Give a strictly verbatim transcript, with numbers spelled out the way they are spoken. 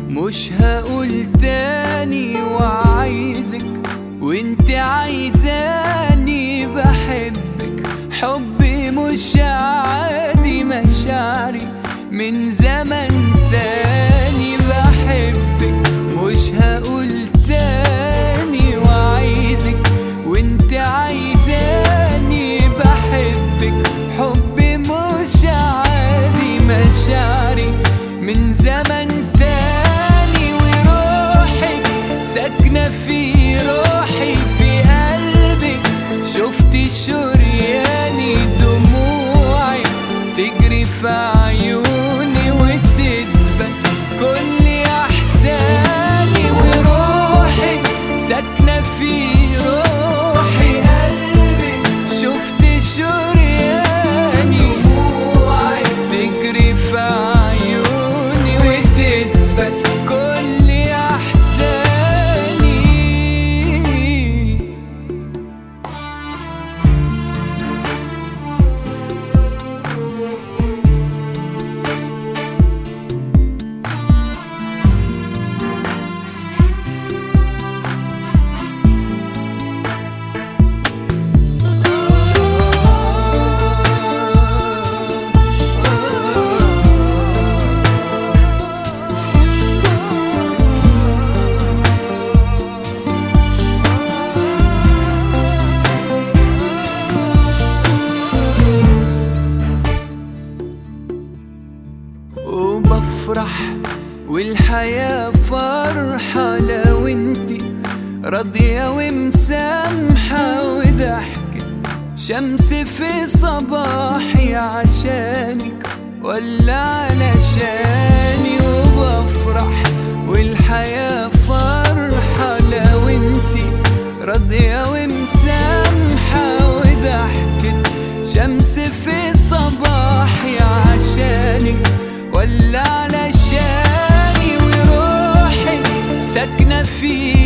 مش هقول تاني وعايزك وانت عايزاني، بحبك حبي مش عادي، مشاعري من زمن تاني. بحبك مش هقول تاني وعايزك وانت عايزاني، بحبك حبي مش عادي، مشاعري من زمن تاني. وروحك ساكنة في روحي في قلبك، شفتي شرياني دموعي تجري في عيوني وتدبل كل احزاني. وروحك ساكنة في روحي قلبك، شفتي شرياني دموعي تجري في عيوني وتدبل كل احزاني. وبفرح والحياة فرحة لو انتي راضية ومسامحة، وضحكة شمس في صباحي عشانك ولا علشاني. وبفرح والحياة فرحة لو انتي راضية ومسامحة، وضحكة شمس في صباحي عشانك ولا علشاني. وروحي ساكنة في